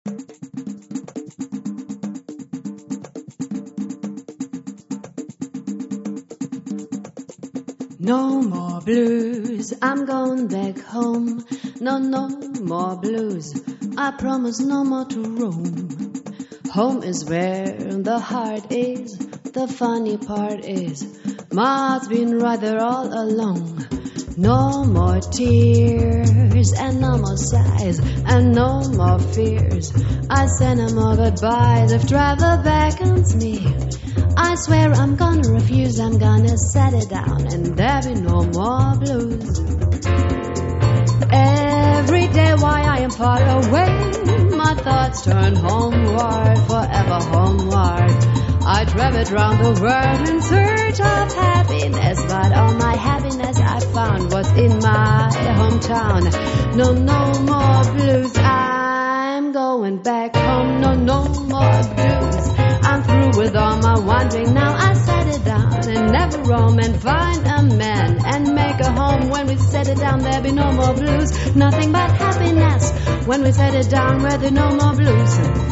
No more blues, I'm going back home. No more blues, I promise no more to roam. Home is where the heart is. The funny part is my heart's been right there all along. No more tears and no more sighs and no more fears. I say no more goodbyes if travel beckons me. I swear I'm gonna refuse, I'm gonna set it down and there'll be no more blues. Every day while I am far away, my thoughts turn homeward, forever homeward. I traveled round the world in search of happiness, but all my happiness I found was in my hometown. No more blues, I'm going back home. No more blues, I'm through with all my wandering. Now I settle down and never roam and find a man and make a home. When we settle down there'll be no more blues, nothing but happiness. When we settle down where there's no more blues.